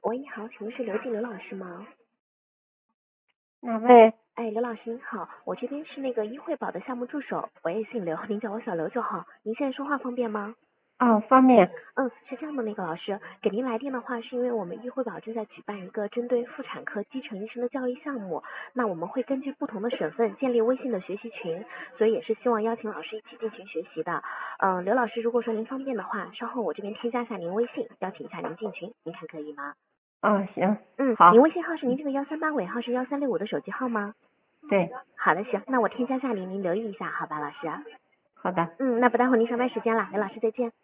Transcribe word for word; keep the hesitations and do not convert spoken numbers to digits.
喂，你好，请问是刘静刘老师吗？ 哪位？ 哎，刘老师您好，我这边是那个医惠宝的项目助手，我也姓刘，您叫我小刘就好。您现在说话方便吗？ 哦，方便。 嗯，是这样的，那个老师给您来电的话，是因为我们医惠宝正在举办一个针对妇产科基层医生的教育项目，那我们会根据不同的省份建立微信的学习群，所以也是希望邀请老师一起进群学习的。嗯，刘老师，如果说您方便的话，稍后我这边添加一下您微信，邀请一下您进群，您看可以吗？ 哦，行。 嗯， 好。 您微信号是您这个幺三八尾号是幺三六五的手机号吗？ 对。 好的，行，那我添加下您，您留意一下，好吧，老师。 好的。 嗯，那不耽误您上班时间了，刘老师再见。